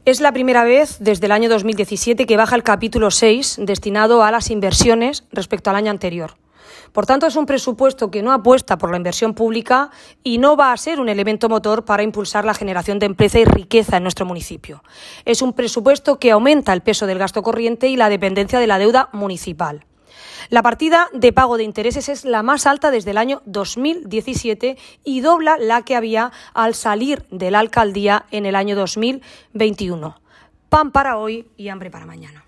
Es la primera vez desde el año 2017 que baja el capítulo 6 destinado a las inversiones respecto al año anterior. Por tanto, es un presupuesto que no apuesta por la inversión pública y no va a ser un elemento motor para impulsar la generación de empleo y riqueza en nuestro municipio. Es un presupuesto que aumenta el peso del gasto corriente y la dependencia de la deuda municipal. La partida de pago de intereses es la más alta desde el año 2017 y dobla la que había al salir de la alcaldía en el año 2021. Pan para hoy y hambre para mañana.